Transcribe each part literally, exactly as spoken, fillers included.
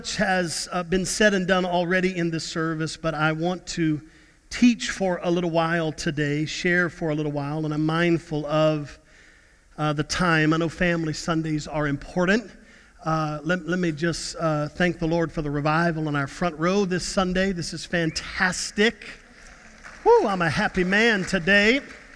Much has uh, been said and done already in this service, but I want to teach for a little while today, share for a little while, and I'm mindful of uh, the time. I know Family Sundays are important. Uh, let, let me just uh, thank the Lord for the revival on our front row this Sunday. This is fantastic. Woo, I'm a happy man today.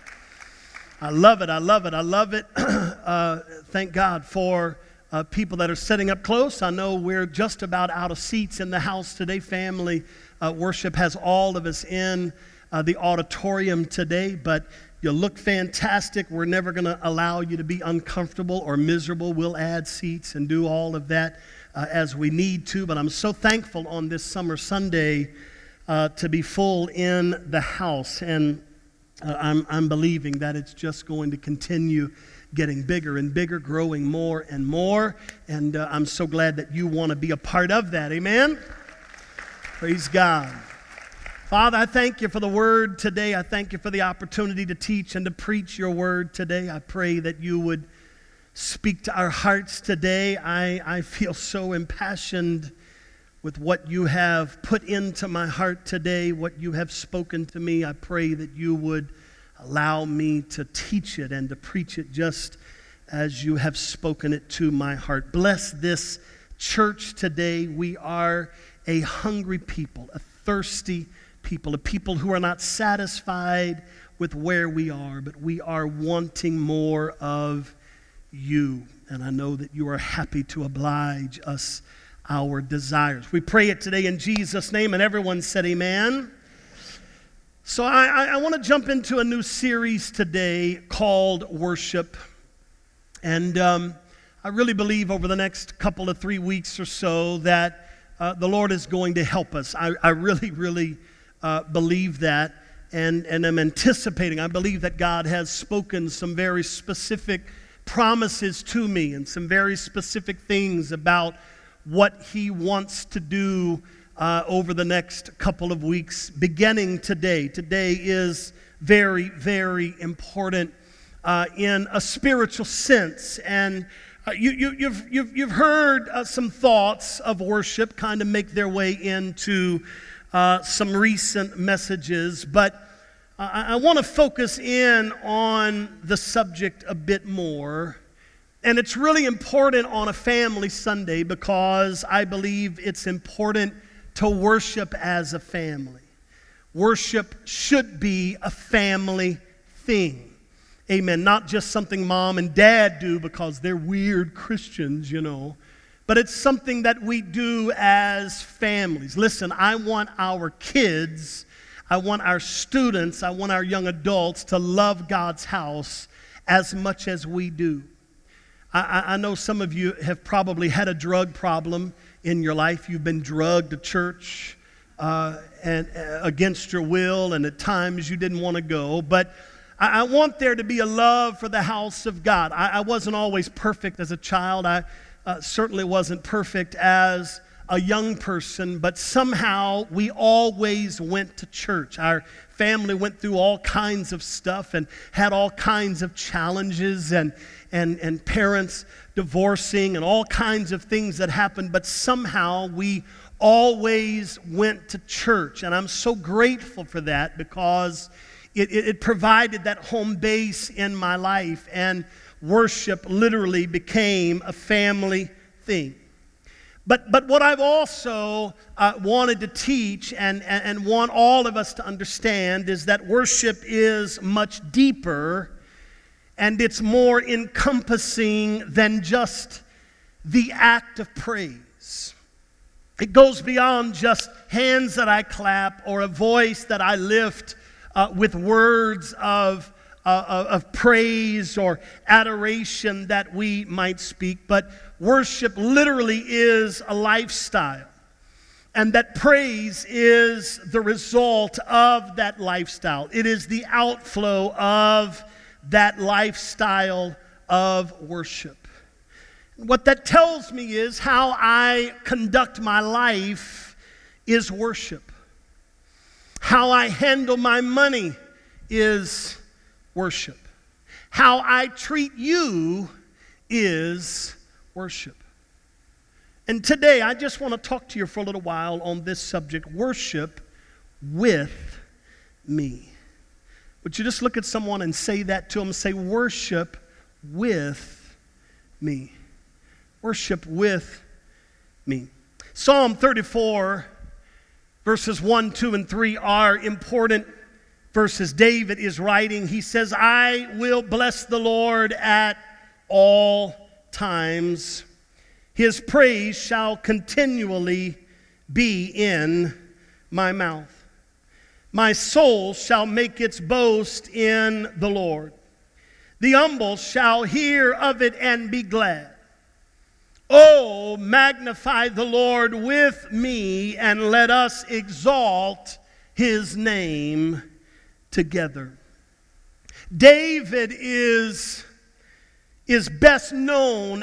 I love it, I love it, I love it. uh, thank God for Uh, people that are sitting up close. I know we're just about out of seats in the house today. Family uh, worship has all of us in uh, the auditorium today, but you look fantastic. We're never going to allow you to be uncomfortable or miserable. We'll add seats and do all of that uh, as we need to, but I'm so thankful on this summer Sunday uh, to be full in the house, and uh, I'm, I'm believing that it's just going to continue getting bigger and bigger, growing more and more, and uh, I'm so glad that you want to be a part of that. Amen? Praise God. Father, I thank you for the word today. I thank you for the opportunity to teach and to preach your word today. I pray that you would speak to our hearts today. I, I feel so impassioned with what you have put into my heart today, what you have spoken to me. I pray that you would allow me to teach it and to preach it just as you have spoken it to my heart. Bless this church today. We are a hungry people, a thirsty people, a people who are not satisfied with where we are, but we are wanting more of you. And I know that you are happy to oblige us our desires. We pray it today in Jesus' name, and everyone said amen. So I, I, I want to jump into a new series today called Worship. And um, I really believe over the next couple of three weeks or so that uh, the Lord is going to help us. I, I really, really uh, believe that, and, and I'm anticipating. I believe that God has spoken some very specific promises to me and some very specific things about what He wants to do Uh, over the next couple of weeks, beginning today. Today is very, very important uh, in a spiritual sense. And uh, you, you, you've, you've, you've heard uh, some thoughts of worship kind of make their way into uh, some recent messages. But uh, I, I want to focus in on the subject a bit more. And it's really important on a Family Sunday because I believe it's important to worship as a family. Worship should be a family thing. Amen. Not just something mom and dad do because they're weird Christians, you know. But it's something that we do as families. Listen, I want our kids, I want our students, I want our young adults to love God's house as much as we do. I, I know some of you have probably had a drug problem in your life. You've been drugged to church uh, and uh, against your will, and at times you didn't want to go. But I, I want there to be a love for the house of God. I, I wasn't always perfect as a child. I uh, certainly wasn't perfect as a young person, but somehow we always went to church. Our family went through all kinds of stuff and had all kinds of challenges and and, and parents divorcing and all kinds of things that happened, but somehow we always went to church. And I'm so grateful for that because it, it, it provided that home base in my life, and worship literally became a family thing. But but what I've also uh, wanted to teach and, and, and want all of us to understand is that worship is much deeper and it's more encompassing than just the act of praise. It goes beyond just hands that I clap or a voice that I lift uh, with words of Uh, of praise or adoration that we might speak, but worship literally is a lifestyle, and that praise is the result of that lifestyle. It is the outflow of that lifestyle of worship. What that tells me is how I conduct my life is worship. How I handle my money is worship. How I treat you is worship. And today, I just want to talk to you for a little while on this subject, worship with me. Would you just look at someone and say that to them? Say, worship with me. Worship with me. Psalm thirty-four, verses one, two, and three are important verses. David is writing. He says, I will bless the Lord at all times. His praise shall continually be in my mouth. My soul shall make its boast in the Lord. The humble shall hear of it and be glad. Oh, magnify the Lord with me, and let us exalt his name together. David is, is best known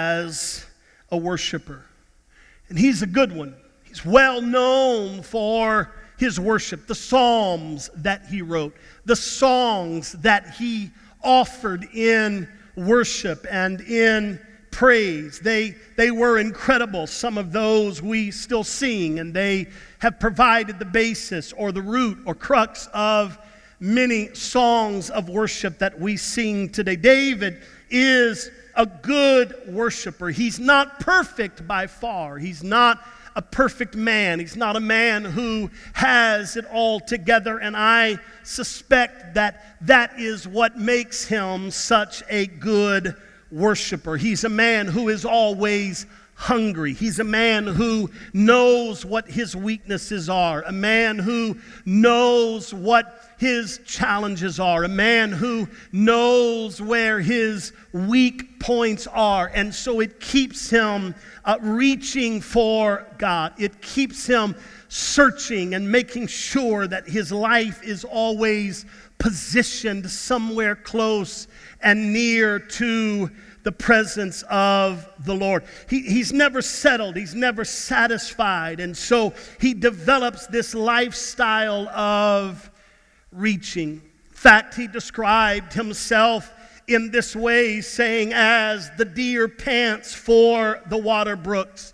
as a worshiper. And he's a good one. He's well known for his worship, the psalms that he wrote, the songs that he offered in worship and in praise. They, they were incredible. Some of those we still sing, and they have provided the basis or the root or crux of many songs of worship that we sing today. David is a good worshiper. He's not perfect by far. He's not a perfect man. He's not a man who has it all together, and I suspect that that is what makes him such a good worshiper. He's a man who is always hungry. He's a man who knows what his weaknesses are, a man who knows what his challenges are, a man who knows where his weak points are, and so it keeps him uh, reaching for God. It keeps him searching and making sure that his life is always positioned somewhere close and near to the presence of the Lord. He, he's never settled. He's never satisfied. And so he develops this lifestyle of reaching. In fact, he described himself in this way, saying, as the deer pants for the water brooks,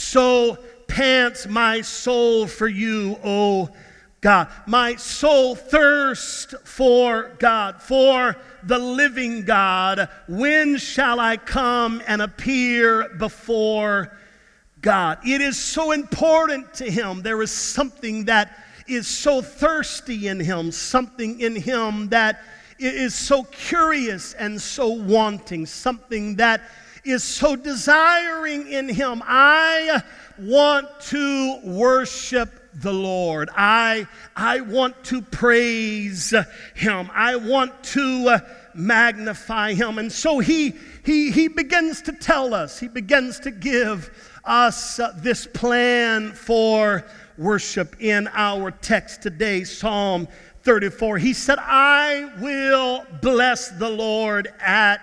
so pants my soul for you, O God. My soul thirsts for God, for the living God. When shall I come and appear before God? It is so important to him. There is something that is so thirsty in him, something in him that is so curious and so wanting, something that is so desiring in him. I want to worship the Lord. I, I want to praise him. I want to uh, magnify him. And so he, he, he begins to tell us, he begins to give us uh, this plan for worship in our text today, Psalm thirty-four. He said, I will bless the Lord at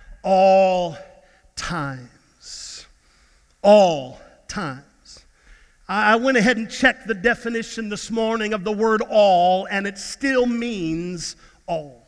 all times. All times. I went ahead and checked the definition this morning of the word all, and it still means all.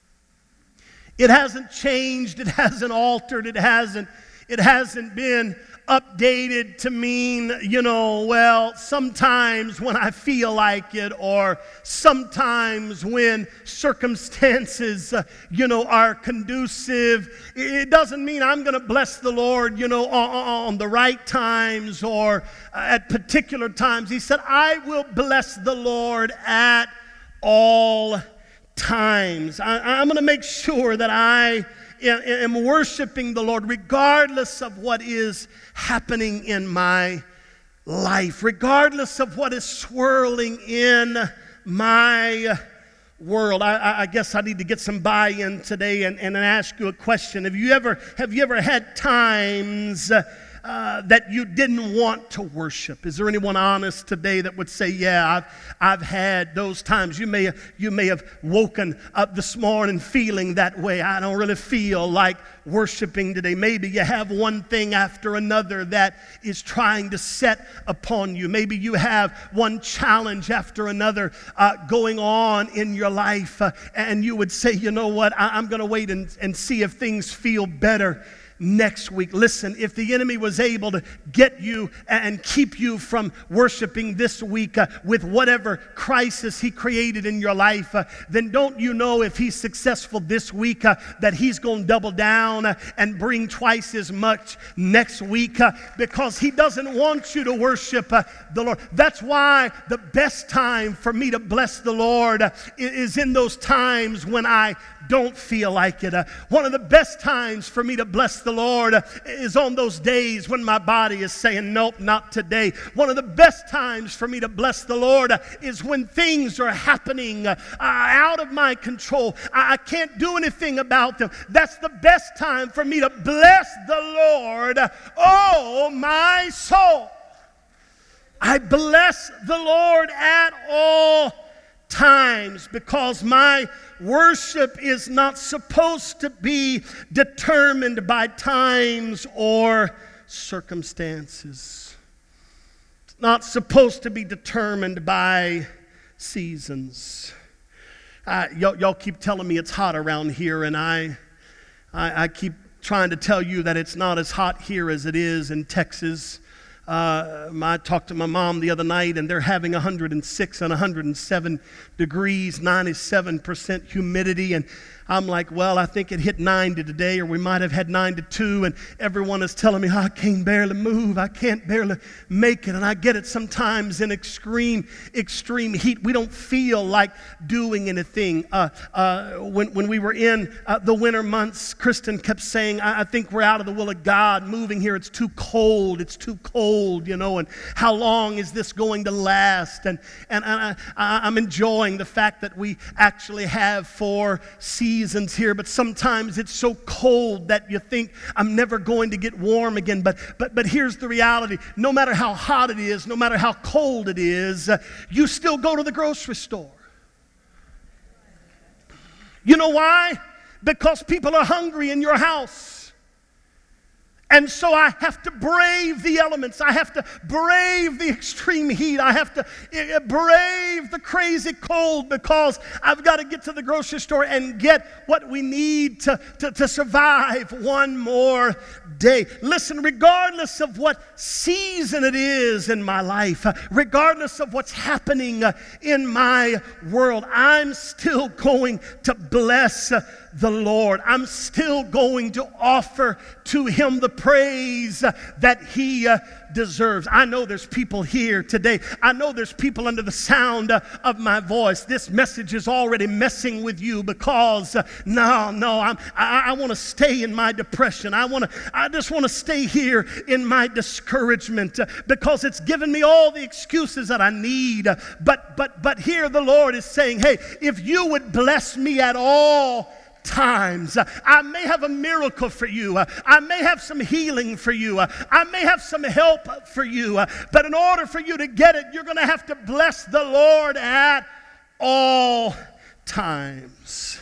It hasn't changed, it hasn't altered, it hasn't, it hasn't been updated to mean, you know, well, sometimes when I feel like it, or sometimes when circumstances, uh, you know, are conducive. It doesn't mean I'm going to bless the Lord, you know, on, on the right times or at particular times. He said, I will bless the Lord at all times. I, I'm going to make sure that I am worshiping the Lord regardless of what is happening in my life, regardless of what is swirling in my world. I, I guess I need to get some buy-in today and, and ask you a question. Have you ever, have you ever had times uh, that you didn't want to worship? Is there anyone honest today that would say, yeah, I've, I've had those times? You may, have, you may have woken up this morning feeling that way. I don't really feel like worshiping today. Maybe you have one thing after another that is trying to set upon you. Maybe you have one challenge after another uh, going on in your life, uh, and you would say, you know what, I, I'm going to wait and, and see if things feel better next week. Listen, if the enemy was able to get you and keep you from worshiping this week uh, with whatever crisis he created in your life, uh, then don't you know if he's successful this week uh, that he's going to double down uh, and bring twice as much next week uh, because he doesn't want you to worship uh, the Lord. That's why the best time for me to bless the Lord uh, is in those times when I don't feel like it. Uh, one of the best times for me to bless the Lord uh, is on those days when my body is saying, nope, not today. One of the best times for me to bless the Lord uh, is when things are happening uh, uh, out of my control. I, I can't do anything about them. That's the best time for me to bless the Lord. Uh, oh, my soul. I bless the Lord at all times because my worship is not supposed to be determined by times or circumstances. It's not supposed to be determined by seasons. Uh, y'all, y'all keep telling me it's hot around here, and I, I, I keep trying to tell you that it's not as hot here as it is in Texas. Uh, I talked to my mom the other night, and they're having one hundred six and one hundred seven degrees, ninety-seven percent humidity, and I'm like, well, I think it hit ninety today, or we might have had ninety-two, and everyone is telling me, oh, I can barely move, I can't barely make it, and I get it sometimes in extreme, extreme heat. We don't feel like doing anything. Uh, uh, when, when we were in uh, the winter months, Kristen kept saying, I, I think we're out of the will of God moving here. It's too cold, it's too cold, you know, and how long is this going to last? And, and I, I, I'm enjoying the fact that we actually have four seasons Seasons here, but sometimes it's so cold that you think I'm never going to get warm again. But but but here's the reality: no matter how hot it is, no matter how cold it is, uh, you still go to the grocery store. You know why? Because people are hungry in your house. And so I have to brave the elements. I have to brave the extreme heat. I have to uh, brave the crazy cold because I've got to get to the grocery store and get what we need to, to, to survive one more day. Listen, regardless of what season it is in my life, uh, regardless of what's happening uh, in my world, I'm still going to bless uh, the Lord. I'm still going to offer to Him the praise that He uh, deserves. I know there's people here today. I know there's people under the sound uh, of my voice. This message is already messing with you because uh, no, no, I'm, I, I want to stay in my depression. I want to. I just want to stay here in my discouragement uh, because it's given me all the excuses that I need. Uh, but but but here the Lord is saying, hey, if you would bless me at all times. I may have a miracle for you. I may have some healing for you. I may have some help for you. But in order for you to get it, you're going to have to bless the Lord at all times.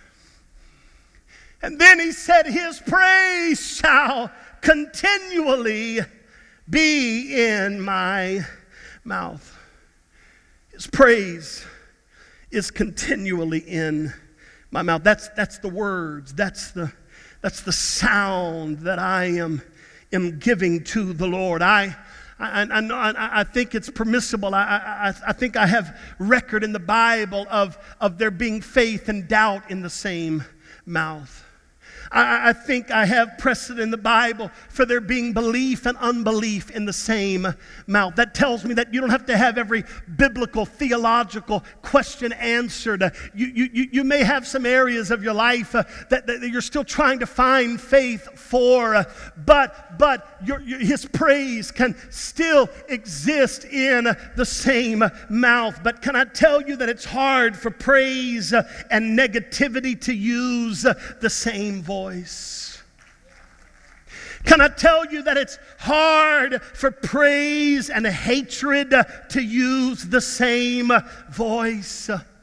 And then he said, His praise shall continually be in my mouth. His praise is continually in my mouth. That's that's the words. That's the that's the sound that I am am giving to the Lord. I I, I, I, I think it's permissible. I, I I think I have record in the Bible of of there being faith and doubt in the same mouth. I, I think I have precedent in the Bible for there being belief and unbelief in the same mouth. That tells me that you don't have to have every biblical, theological question answered. Uh, you, you, you may have some areas of your life uh, that, that you're still trying to find faith for, uh, but, but your, your, His praise can still exist in the same mouth. But can I tell you that it's hard for praise uh, and negativity to use uh, the same voice? Voice. Can I tell you that it's hard for praise and hatred to use the same voice?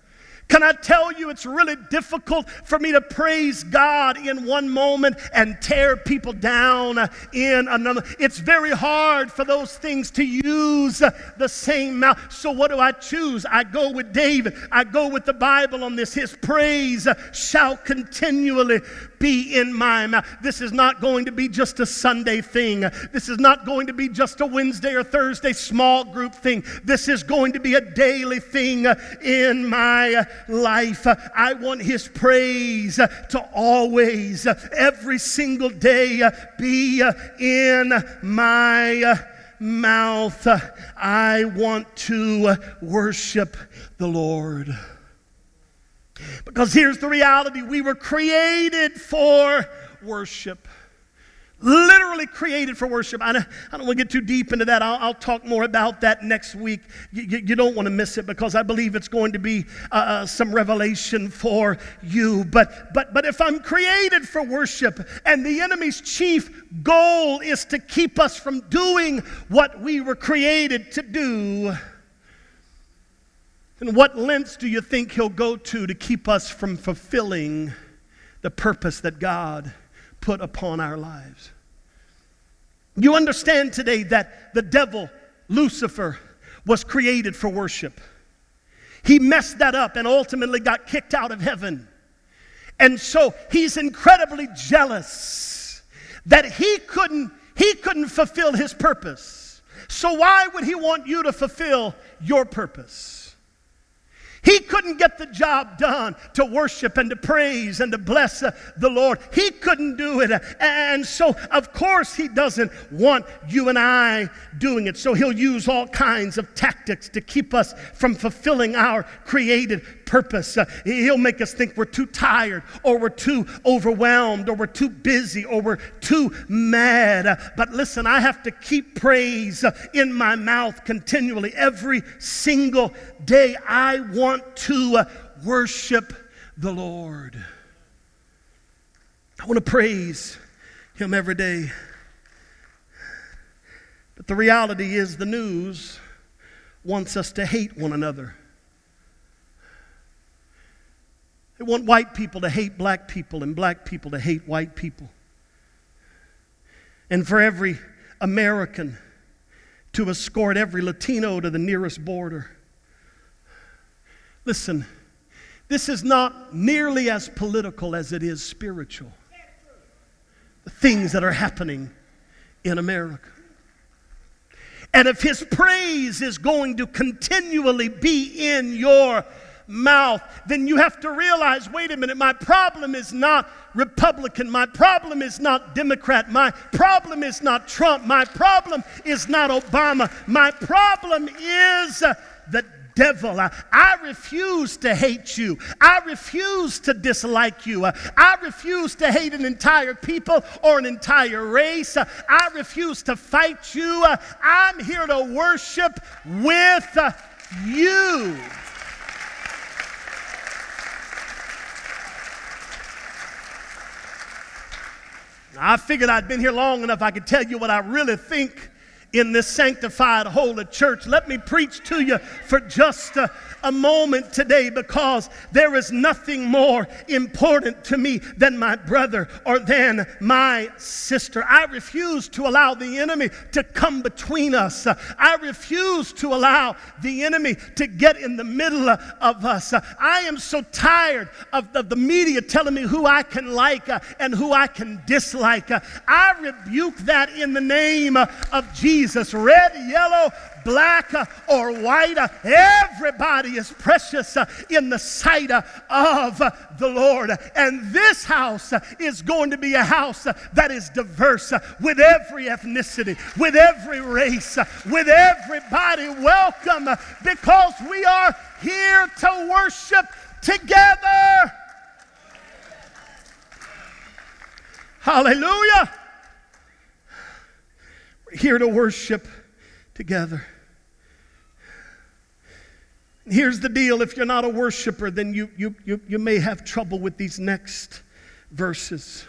Can I tell you, it's really difficult for me to praise God in one moment and tear people down in another. It's very hard for those things to use the same mouth. So what do I choose? I go with David. I go with the Bible on this. His praise shall continually be in my mouth. This is not going to be just a Sunday thing. This is not going to be just a Wednesday or Thursday small group thing. This is going to be a daily thing in my life. I want his praise to always, every single day, be in my mouth. I want to worship the Lord. Because here's the reality. We were created for worship. Literally created for worship. I don't, I don't want to get too deep into that. I'll, I'll talk more about that next week. You, you, you don't want to miss it because I believe it's going to be uh, some revelation for you. But, but, but if I'm created for worship and the enemy's chief goal is to keep us from doing what we were created to do, then what lengths do you think he'll go to to keep us from fulfilling the purpose that God put upon our lives? You understand today that the devil, Lucifer, was created for worship. He messed that up and ultimately got kicked out of heaven. And so he's incredibly jealous that he couldn't, he couldn't fulfill his purpose. So why would he want you to fulfill your purpose? He couldn't get the job done to worship and to praise and to bless uh, the Lord. He couldn't do it. And so, of course, he doesn't want you and I doing it. So he'll use all kinds of tactics to keep us from fulfilling our created purpose. Uh, he'll make us think we're too tired, or we're too overwhelmed, or we're too busy, or we're too mad. Uh, but listen, I have to keep praise uh, in my mouth continually every single day. I want to uh, worship the Lord. I want to praise him every day. But the reality is the news wants us to hate one another. They want white people to hate black people and black people to hate white people. And for every American to escort every Latino to the nearest border. Listen, this is not nearly as political as it is spiritual. The things that are happening in America. And if his praise is going to continually be in your mouth, then you have to realize, wait a minute, my problem is not Republican, my problem is not Democrat, my problem is not Trump, my problem is not Obama, my problem is uh, the devil. I, I refuse to hate you. I refuse to dislike you. Uh, I refuse to hate an entire people or an entire race. Uh, I refuse to fight you. Uh, I'm here to worship with uh, you. I figured I'd been here long enough I could tell you what I really think in this sanctified holy church. Let me preach to you for just a, a moment today, because there is nothing more important to me than my brother or than my sister. I refuse to allow the enemy to come between us. I refuse to allow the enemy to get in the middle of us. I am so tired of, of the media telling me who I can like uh, and who I can dislike. Uh, I rebuke that in the name uh, of Jesus. Red, yellow, black, uh, or white. Uh, everybody is precious uh, in the sight uh, of uh, the Lord. And this house uh, is going to be a house uh, that is diverse uh, with every ethnicity, with every race, uh, with everybody welcome, uh, because we are here to worship together. Hallelujah. We're here to worship together. Here's the deal. If you're not a worshiper, then you, you, you, you may have trouble with these next verses.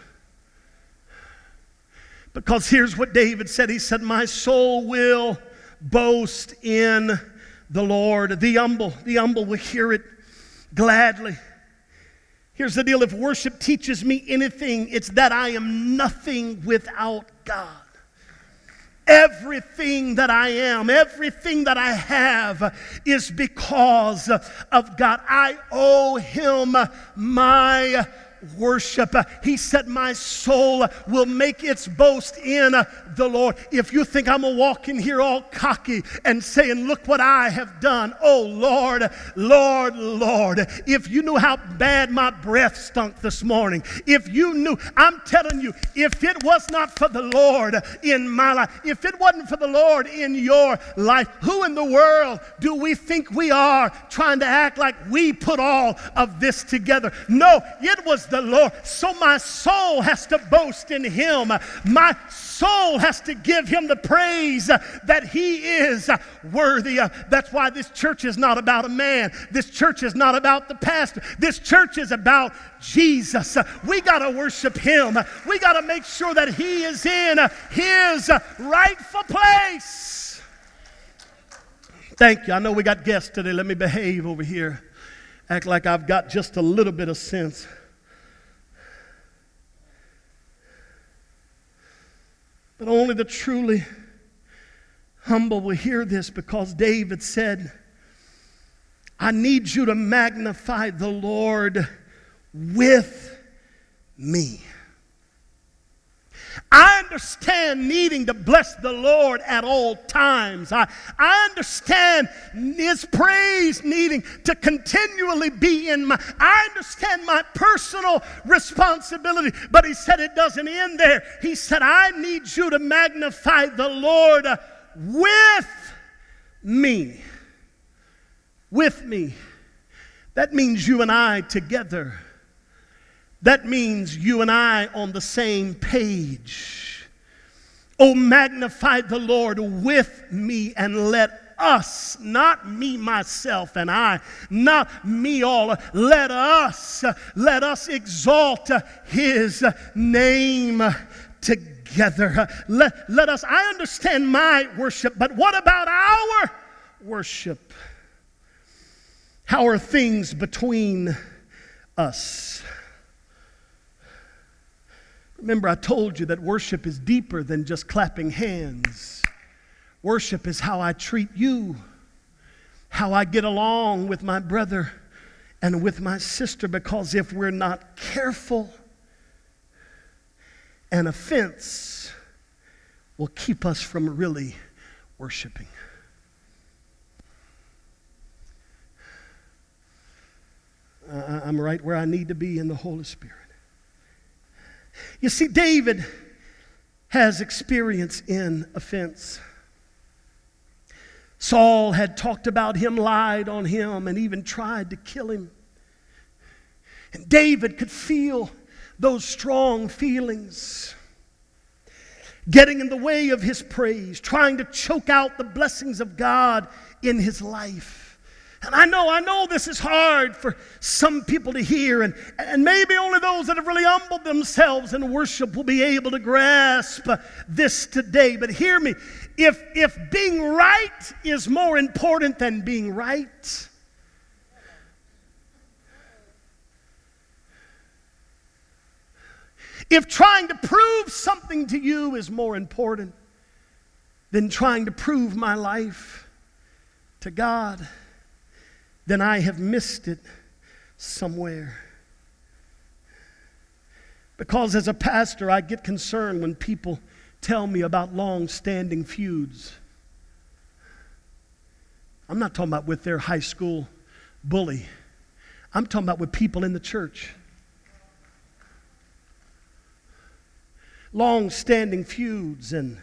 Because here's what David said. He said, my soul will boast in the Lord. The humble, the humble will hear it gladly. Here's the deal. If worship teaches me anything, it's that I am nothing without God. Everything that I am, everything that I have is because of God. I owe Him my worship. He said, my soul will make its boast in the Lord. If you think I'm going to walk in here all cocky and saying, look what I have done. Oh, Lord, Lord, Lord. If you knew how bad my breath stunk this morning. If you knew, I'm telling you, if it was not for the Lord in my life, if it wasn't for the Lord in your life, who in the world do we think we are trying to act like we put all of this together? No, it was the Lord. So my soul has to boast in Him. My soul has to give Him the praise that He is worthy of. That's why this church is not about a man. This church is not about the pastor. This church is about Jesus. We got to worship Him. We got to make sure that He is in His rightful place. Thank you. I know we got guests today. Let me behave over here. Act like I've got just a little bit of sense. But only the truly humble will hear this, because David said, I need you to magnify the Lord with me. I understand needing to bless the Lord at all times. I, I understand His praise needing to continually be in my, I understand my personal responsibility. But He said it doesn't end there. He said, I need you to magnify the Lord with me. With me. That means you and I together. That means you and I on the same page. Oh, magnify the Lord with me, and let us, not me, myself, and I, not me all, let us, let us exalt His name together. Let, let us, I understand my worship, but what about our worship? How are things between us? Remember, I told you that worship is deeper than just clapping hands. Worship is how I treat you, how I get along with my brother and with my sister, because if we're not careful, an offense will keep us from really worshiping. Uh, I'm right where I need to be in the Holy Spirit. You see, David has experience in offense. Saul had talked about him, lied on him, and even tried to kill him. And David could feel those strong feelings getting in the way of his praise, trying to choke out the blessings of God in his life. And I know, I know this is hard for some people to hear, and, and maybe only those that have really humbled themselves in worship will be able to grasp this today. But hear me, if, if being right is more important than being right, if trying to prove something to you is more important than trying to prove my life to God, then I have missed it somewhere. Because as a pastor, I get concerned when people tell me about long-standing feuds. I'm not talking about with their high school bully. I'm talking about with people in the church. Long-standing feuds and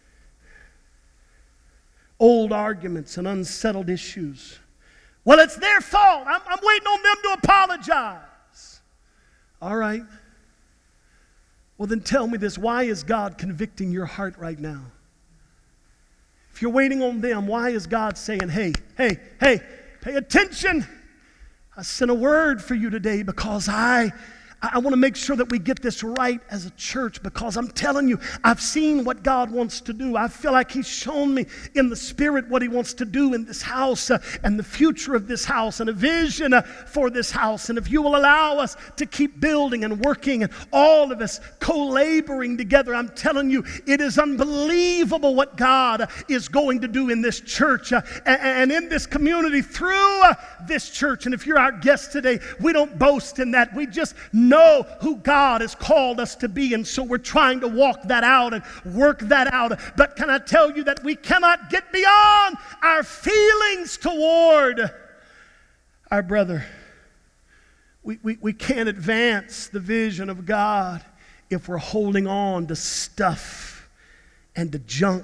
old arguments and unsettled issues. Well, it's their fault. I'm, I'm waiting on them to apologize. All right. Well, then tell me this. Why is God convicting your heart right now? If you're waiting on them, why is God saying, hey, hey, hey, pay attention. I sent a word for you today because I, I want to make sure that we get this right as a church, because I'm telling you, I've seen what God wants to do. I feel like He's shown me in the Spirit what He wants to do in this house uh, and the future of this house and a vision uh, for this house. And if you will allow us to keep building and working and all of us co-laboring together, I'm telling you, it is unbelievable what God is going to do in this church uh, and, and in this community through uh, this church. And if you're our guest today, we don't boast in that. We just know who God has called us to be, and so we're trying to walk that out and work that out. But can I tell you that we cannot get beyond our feelings toward our brother? We, we, we can't advance the vision of God if we're holding on to stuff and to junk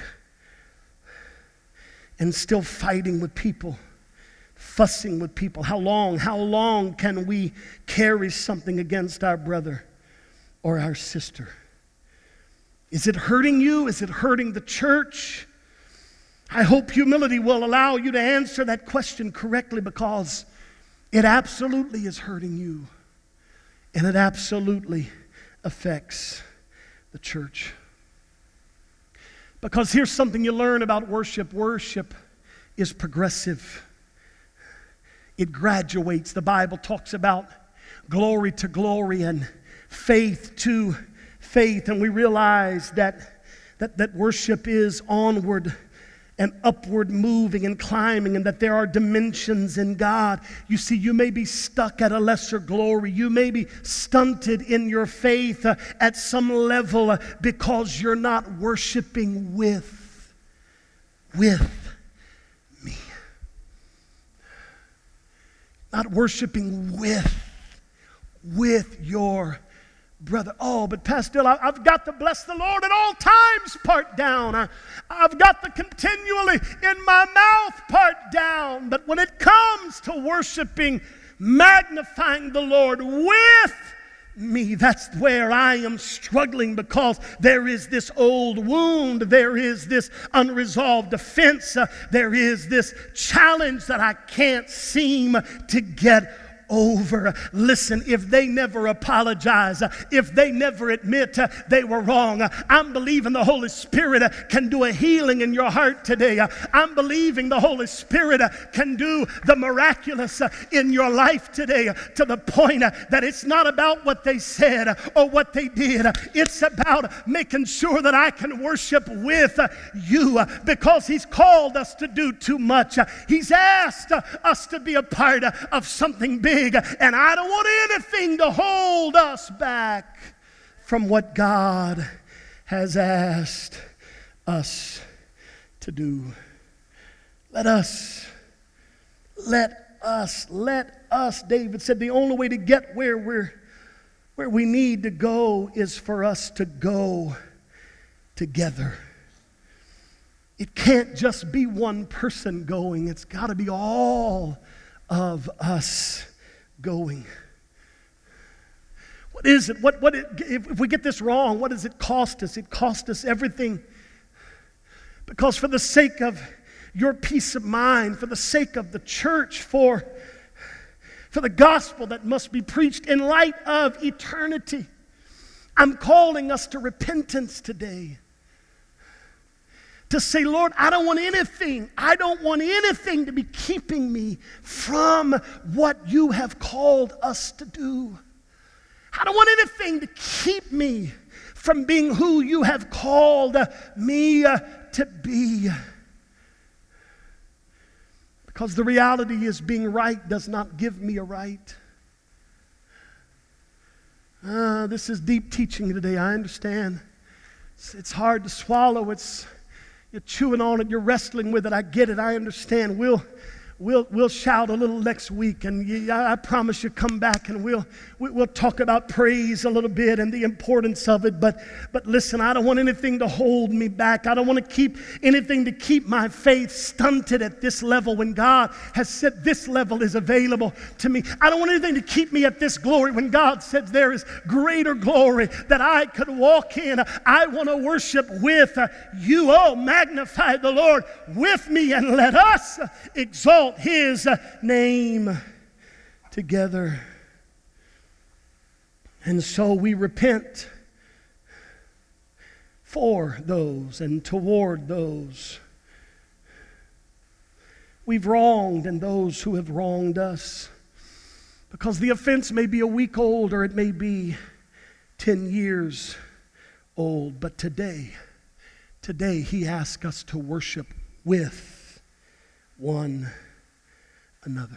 and still fighting with people, fussing with people. How long, how long can we carry something against our brother or our sister? Is it hurting you? Is it hurting the church? I hope humility will allow you to answer that question correctly, because it absolutely is hurting you, and it absolutely affects the church. Because here's something you learn about worship. Worship is progressive. It graduates. The Bible talks about glory to glory and faith to faith. And we realize that, that, that worship is onward and upward moving and climbing, and that there are dimensions in God. You see, you may be stuck at a lesser glory. You may be stunted in your faith uh, at some level uh, because you're not worshiping with, with me. Not worshiping with, with your brother. Oh, but Pastor Dill, I've got to bless the Lord at all times part down. I, I've got the continually in my mouth part down. But when it comes to worshiping, magnifying the Lord with me, that's where I am struggling, because there is this old wound, there is this unresolved offense, uh, there is this challenge that I can't seem to get over. Listen, if they never apologize, if they never admit uh, they were wrong, uh, I'm believing the Holy Spirit uh, can do a healing in your heart today. Uh, I'm believing the Holy Spirit uh, can do the miraculous uh, in your life today, uh, to the point uh, that it's not about what they said uh, or what they did. Uh, it's about making sure that I can worship with uh, you, uh, because He's called us to do too much. Uh, he's asked uh, us to be a part uh, of something big. And I don't want anything to hold us back from what God has asked us to do. Let us, let us, let us, David said, the only way to get where we're, where we need to go is for us to go together. It can't just be one person going. It's got to be all of us going. What is it? What, what it, if, if we get this wrong, what does it cost us? It costs us everything. Because for the sake of your peace of mind, for the sake of the church, for, for the gospel that must be preached in light of eternity, I'm calling us to repentance today. To say, Lord, I don't want anything, I don't want anything to be keeping me from what you have called us to do. I don't want anything to keep me from being who you have called me to be. Because the reality is, being right does not give me a right. Uh, this is deep teaching today, I understand. It's, it's hard to swallow. It's You're chewing on it. You're wrestling with it. I get it. I understand. We'll, we'll, we'll shout a little next week, and you, I promise you, come back and we'll, we'll talk about praise a little bit and the importance of it. But, but listen, I don't want anything to hold me back. I don't want to keep anything to keep my faith stunted at this level when God has said this level is available to me. I don't want anything to keep me at this glory when God says there is greater glory that I could walk in. I want to worship with you. Oh, magnify the Lord with me, and let us exalt His name together. And so we repent for those and toward those we've wronged and those who have wronged us. Because the offense may be a week old or it may be ten years old. But today, today he asks us to worship with one another.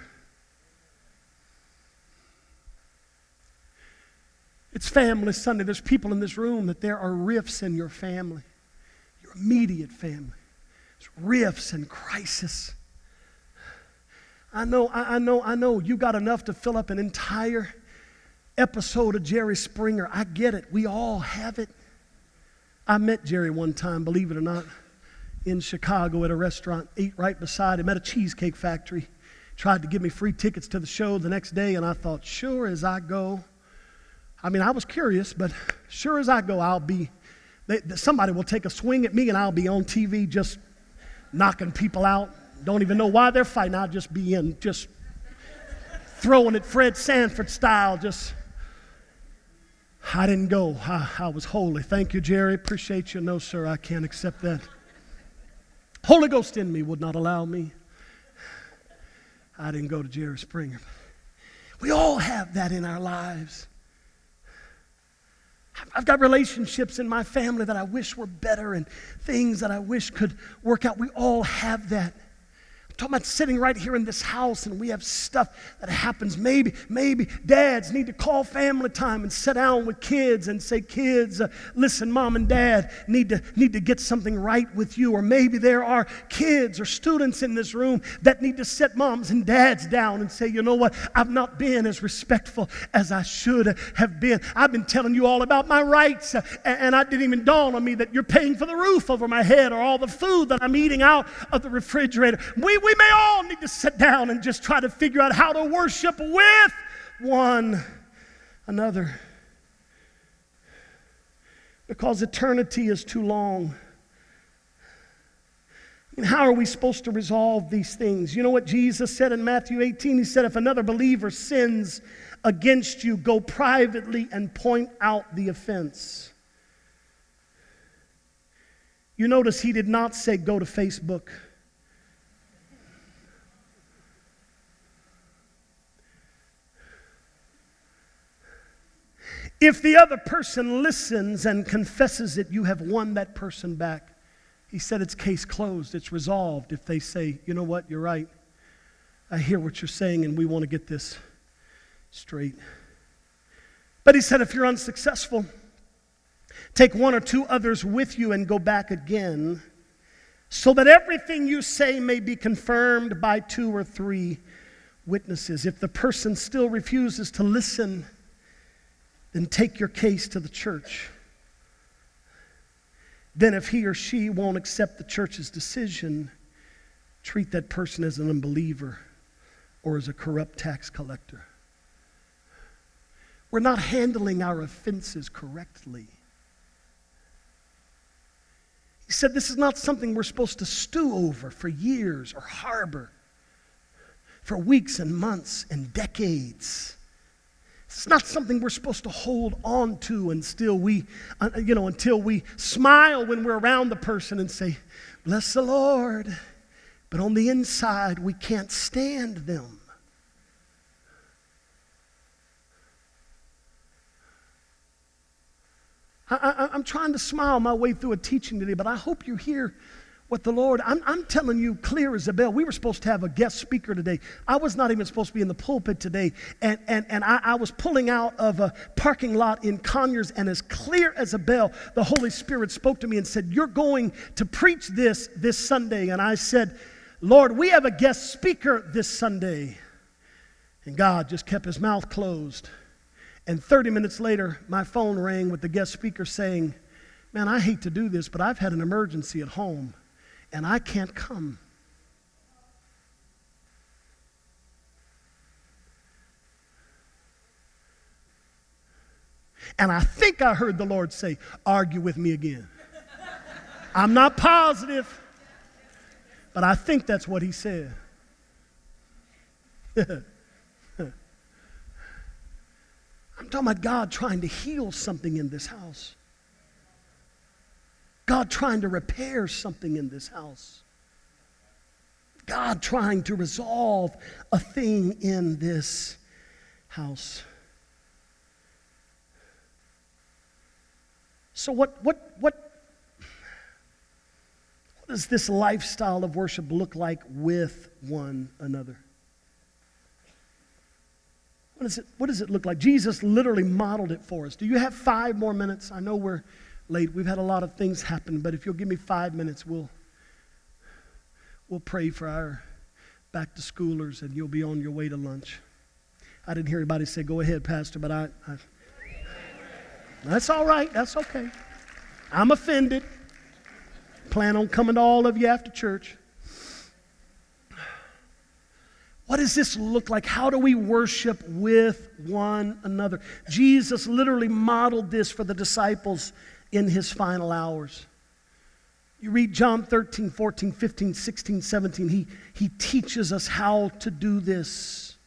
It's Family Sunday. There's people in this room that there are rifts in your family, your immediate family. There's rifts and crisis. I know, I, I know, I know you got enough to fill up an entire episode of Jerry Springer. I get it. We all have it. I met Jerry one time, believe it or not, in Chicago at a restaurant, ate right beside him at a cheesecake factory. Tried to give me free tickets to the show the next day, and I thought, sure as I go, I mean, I was curious, but sure as I go, I'll be, they, somebody will take a swing at me and I'll be on T V just knocking people out. Don't even know why they're fighting. I'll just be in, just throwing it Fred Sanford style. Just, I didn't go. I, I was holy. Thank you, Jerry. Appreciate you. No, sir, I can't accept that. Holy Ghost in me would not allow me. I didn't go to Jerry Springer. We all have that in our lives. I've got relationships in my family that I wish were better and things that I wish could work out. We all have that. I'm talking about sitting right here in this house and we have stuff that happens. Maybe, maybe dads need to call family time and sit down with kids and say, kids, uh, listen, mom and dad need to, need to get something right with you. Or maybe there are kids or students in this room that need to sit moms and dads down and say, you know what, I've not been as respectful as I should have been. I've been telling you all about my rights uh, and, and it didn't even dawn on me that you're paying for the roof over my head or all the food that I'm eating out of the refrigerator. We We may all need to sit down and just try to figure out how to worship with one another. Because eternity is too long. And how are we supposed to resolve these things? You know what Jesus said in Matthew eighteen? He said, if another believer sins against you, go privately and point out the offense. You notice he did not say go to Facebook. If the other person listens and confesses it, you have won that person back. He said it's case closed, it's resolved. If they say, you know what, you're right. I hear what you're saying and we want to get this straight. But he said if you're unsuccessful, take one or two others with you and go back again so that everything you say may be confirmed by two or three witnesses. If the person still refuses to listen, then take your case to the church. Then if he or she won't accept the church's decision, treat that person as an unbeliever or as a corrupt tax collector. We're not handling our offenses correctly. He said this is not something we're supposed to stew over for years or harbor for weeks and months and decades. It's not something we're supposed to hold on to until we, uh, you know, until we smile when we're around the person and say, bless the Lord. But on the inside, we can't stand them. I, I, I'm trying to smile my way through a teaching today, but I hope you hear what the Lord, I'm, I'm telling you clear as a bell. We were supposed to have a guest speaker today. I was not even supposed to be in the pulpit today. And, and, and I, I was pulling out of a parking lot in Conyers, and as clear as a bell, the Holy Spirit spoke to me and said, you're going to preach this this Sunday. And I said, Lord, we have a guest speaker this Sunday. And God just kept his mouth closed. And thirty minutes later, my phone rang with the guest speaker saying, man, I hate to do this, but I've had an emergency at home. And I can't come. And I think I heard the Lord say, argue with me again. I'm not positive, but I think that's what he said. I'm talking about God trying to heal something in this house. God trying to repair something in this house. God trying to resolve a thing in this house. So what, what, what, what does this lifestyle of worship look like with one another? What does it, what does it look like? Jesus literally modeled it for us. Do you have five more minutes? I know we're late. We've had a lot of things happen, but if you'll give me five minutes, we'll, we'll pray for our back-to-schoolers, and you'll be on your way to lunch. I didn't hear anybody say, go ahead, Pastor, but I, I that's all right. That's okay. I'm offended. Plan on coming to all of you after church. What does this look like? How do we worship with one another? Jesus literally modeled this for the disciples in his final hours. You read John thirteen, fourteen, fifteen, sixteen, seventeen. He, he teaches us how to do this.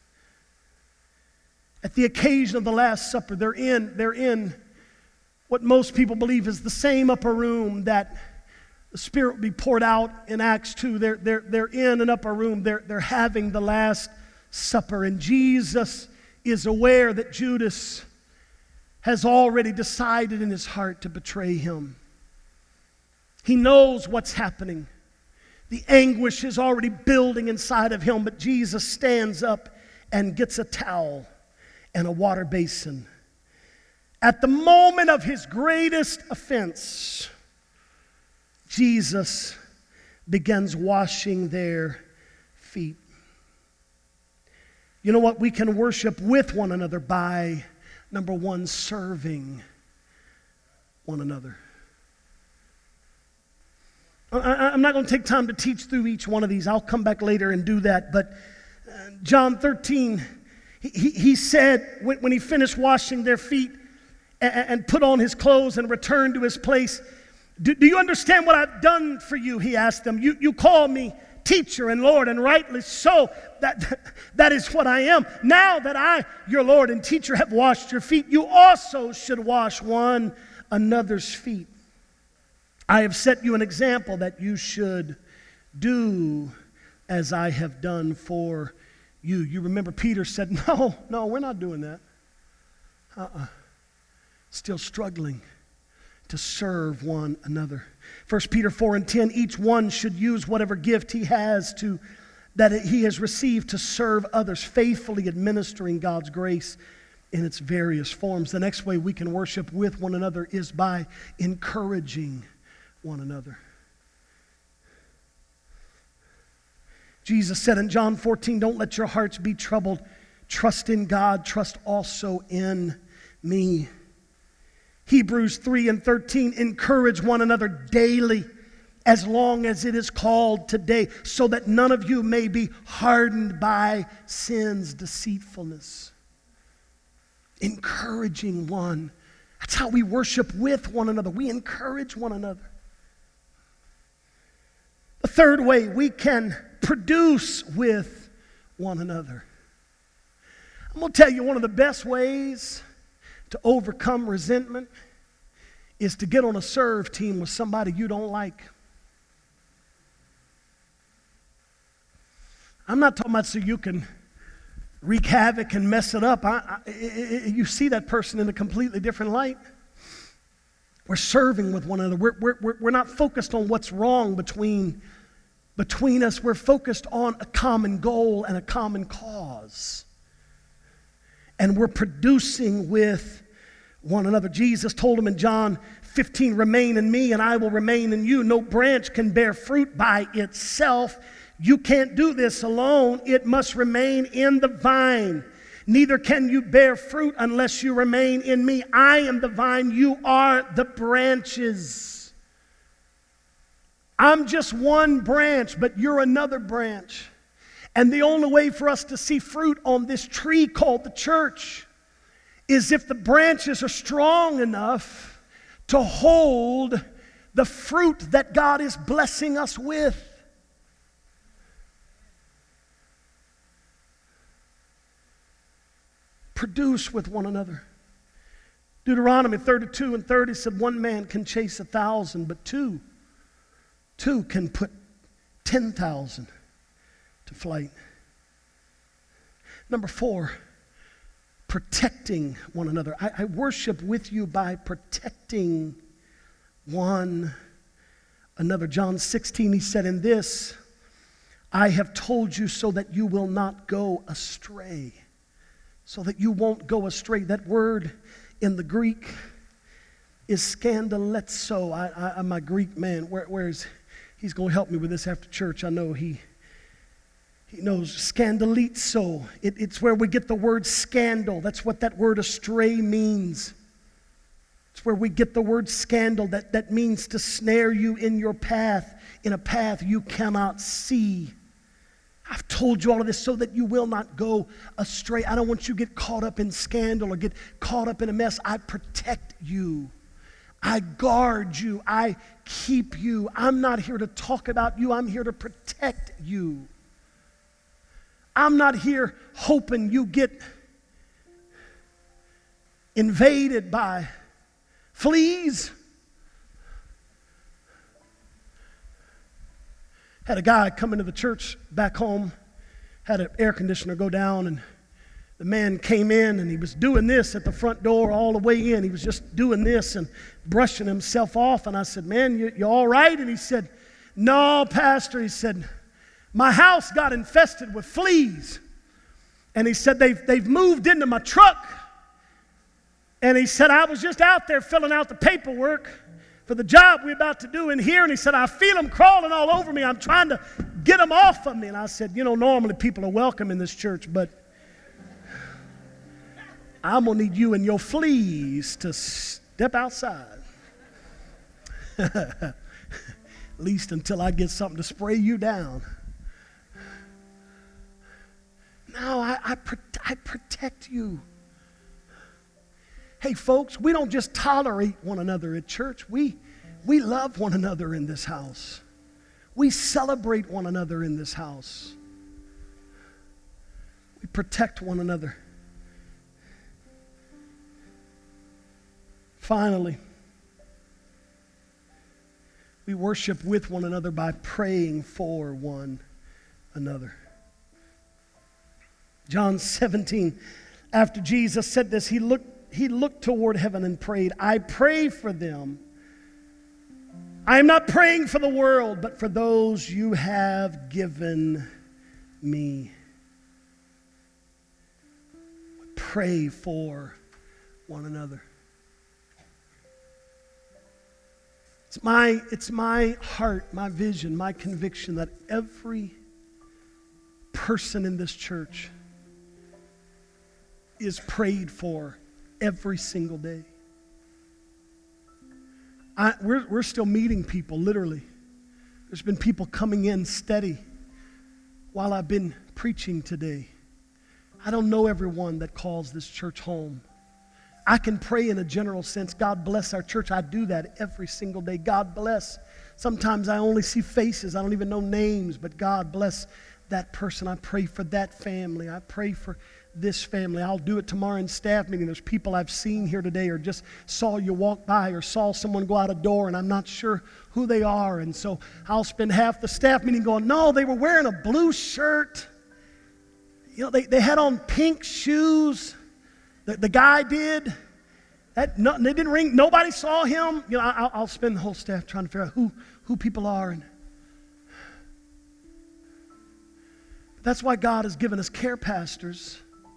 At the occasion of the Last Supper, they're in, they're in what most people believe is the same upper room that the Spirit will be poured out in Acts two. They're, they're, they're in an upper room. They're, they're having the Last Supper. And Jesus is aware that Judas has already decided in his heart to betray him. He knows what's happening. The anguish is already building inside of him. But Jesus stands up and gets a towel and a water basin. At the moment of his greatest offense, Jesus begins washing their feet. You know what? We can worship with one another by, number one, serving one another. I, I'm not going to take time to teach through each one of these. I'll come back later and do that. But uh, John thirteen, he, he, he said when, when he finished washing their feet and, and put on his clothes and returned to his place, Do, do you understand what I've done for you? He asked them. You, you call me teacher and Lord, and rightly so. That, that is what I am. Now that I, your Lord and teacher, have washed your feet, you also should wash one another's feet. I have set you an example that you should do as I have done for you. You remember Peter said, no, no, we're not doing that. Uh-uh. Still struggling to serve one another. First Peter four and ten, each one should use whatever gift he has to, that he has received to serve others, faithfully administering God's grace in its various forms. The next way we can worship with one another is by encouraging one another. Jesus said in John fourteen, don't let your hearts be troubled. Trust in God, trust also in me. Hebrews three and thirteen, encourage one another daily as long as it is called today, so that none of you may be hardened by sin's deceitfulness. Encouraging one. That's how we worship with one another. We encourage one another. The third way we can produce with one another. I'm going to tell you one of the best ways to overcome resentment is to get on a serve team with somebody you don't like. I'm not talking about so you can wreak havoc and mess it up. I, I, you see that person in a completely different light. We're serving with one another. We're, we're, we're not focused on what's wrong between, between us. We're focused on a common goal and a common cause. And we're producing with one another. Jesus told them in John fifteen, remain in me and I will remain in you. No branch can bear fruit by itself. You can't do this alone. It must remain in the vine. Neither can you bear fruit unless you remain in me. I am the vine, you are the branches. I'm just one branch, but you're another branch. And the only way for us to see fruit on this tree called the church is if the branches are strong enough to hold the fruit that God is blessing us with. Produce with one another. Deuteronomy thirty-two and thirty said one man can chase a thousand, but two, two can put ten thousand to flight. Number four, protecting one another. I, I worship with you by protecting one another. John sixteen, he said, in this, I have told you so that you will not go astray. So that you won't go astray. That word in the Greek is scandalezo. I, I, I'm my Greek man. Where, where's he's going to help me with this after church. I know he he knows scandalizo. It, it's where we get the word scandal. That's what that word astray means. It's where we get the word scandal. That, that means to snare you in your path, in a path you cannot see. I've told you all of this so that you will not go astray. I don't want you to get caught up in scandal or get caught up in a mess. I protect you. I guard you. I keep you. I'm not here to talk about you. I'm here to protect you. I'm not here hoping you get invaded by fleas. Had a guy come into the church back home, had an air conditioner go down, and the man came in and he was doing this at the front door all the way in. He was just doing this and brushing himself off. And I said, man, you, you all right? And he said, no, Pastor. He said, my house got infested with fleas. And he said, they've, they've moved into my truck. And he said, I was just out there filling out the paperwork for the job we're about to do in here. And he said, I feel them crawling all over me. I'm trying to get them off of me. And I said, you know, normally people are welcome in this church, but I'm going to need you and your fleas to step outside. At least until I get something to spray you down. No, I, I, I protect you. Hey, folks, we don't just tolerate one another at church. We, we love one another in this house. We celebrate one another in this house. We protect one another. Finally, we worship with one another by praying for one another. John seventeen, after Jesus said this, he looked He looked toward heaven and prayed, I pray for them. I am not praying for the world, but for those you have given me. Pray for one another. It's my, it's my heart, my vision, my conviction that every person in this church is prayed for every single day. I, we're, we're still meeting people, literally. There's been people coming in steady while I've been preaching today. I don't know everyone that calls this church home. I can pray in a general sense, God bless our church. I do that every single day. God bless. Sometimes I only see faces. I don't even know names, but God bless that person. I pray for that family. I pray for this family. I'll do it tomorrow in staff meeting. There's people I've seen here today or just saw you walk by or saw someone go out a door and I'm not sure who they are. And so I'll spend half the staff meeting going, no, they were wearing a blue shirt. You know, they, they had on pink shoes. The, the guy did. That, no, they didn't ring. Nobody saw him. You know, I, I'll spend the whole staff trying to figure out who, who people are. And that's why God has given us care pastors.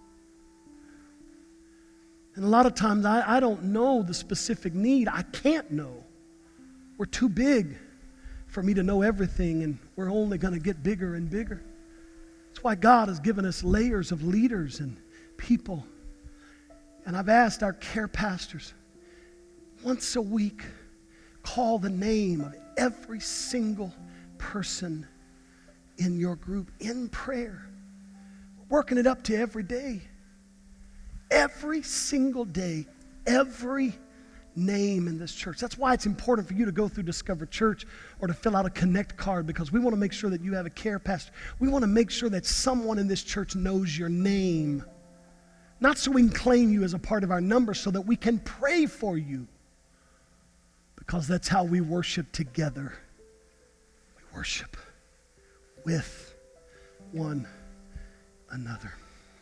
And a lot of times I, I don't know the specific need. I can't know. We're too big for me to know everything, and we're only going to get bigger and bigger. That's why God has given us layers of leaders and people. And I've asked our care pastors, once a week, call the name of every single person in your group in prayer. We're working it up to every day. Every single day, every name in this church. That's why it's important for you to go through Discover Church or to fill out a Connect card, because we want to make sure that you have a care pastor. We want to make sure that someone in this church knows your name. Not so we can claim you as a part of our number, so that we can pray for you. Because that's how we worship together. We worship with one another.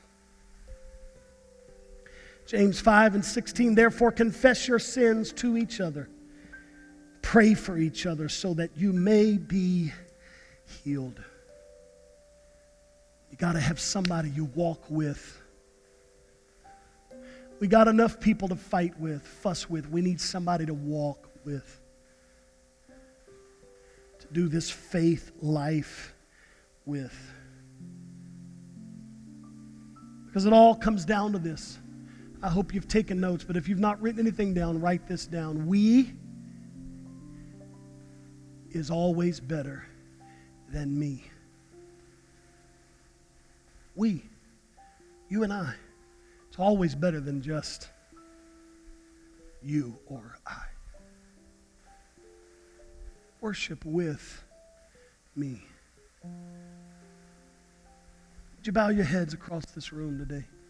James five and sixteen, therefore confess your sins to each other. Pray for each other so that you may be healed. You got to have somebody you walk with. We got enough people to fight with, fuss with. We need somebody to walk with. To do this faith life with. Because it all comes down to this. I hope you've taken notes, but if you've not written anything down, write this down. We is always better than me. We, you and I, it's always better than just you or I. Worship with me. Would you bow your heads across this room today?